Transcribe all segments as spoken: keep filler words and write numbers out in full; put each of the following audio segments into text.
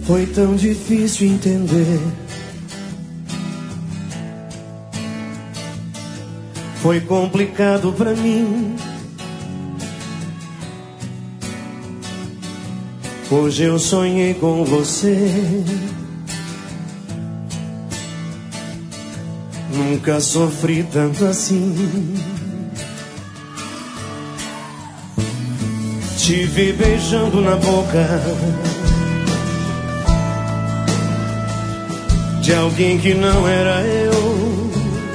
Foi tão difícil entender. Foi complicado pra mim. Hoje eu sonhei com você. Nunca sofri tanto assim. Te vi beijando na boca de alguém que não era eu,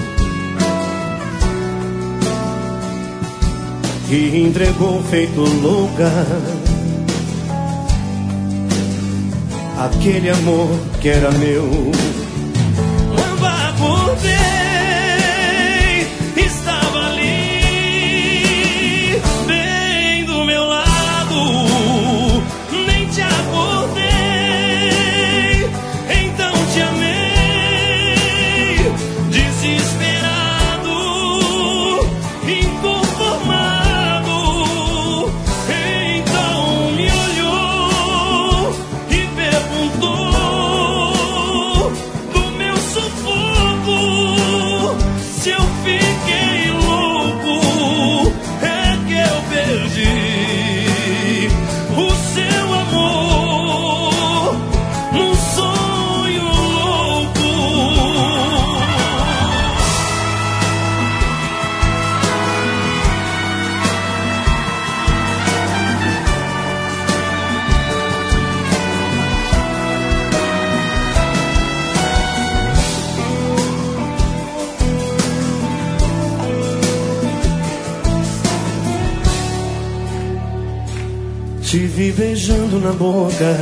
e entregou feito louca aquele amor que era meu. Lamba por bem, estava ali, bem do meu lado, nem te acordei, então te amei, desesperado, inconformado, então me olhou e perguntou do meu sufoco, se eu fiquei louco, é que eu perdi o seu amor num sonho louco. Te vi beijando na boca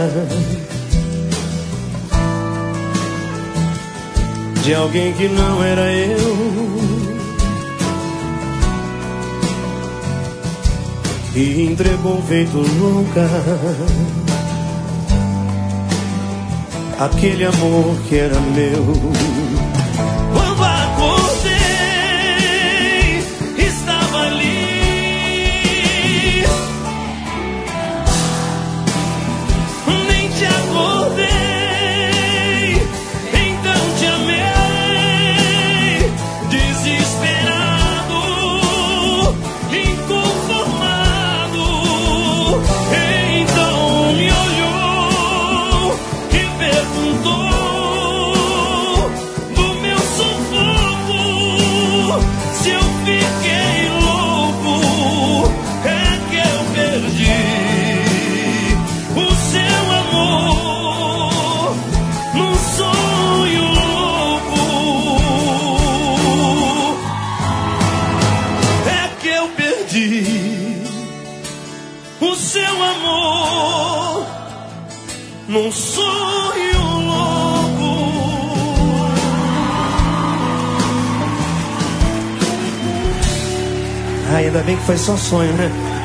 de alguém que não era eu, e entregou feito louca aquele amor que era meu. Quando acordei, estava ali, nem te acordei, então te amei, desesperado, inconformado, então me olhou e perguntou do meu sufoco, se eu fiquei louco, é que eu perdi o seu amor num sonho louco, é que eu perdi o seu amor num sonho louco. Ai, ainda bem que foi só sonho, né?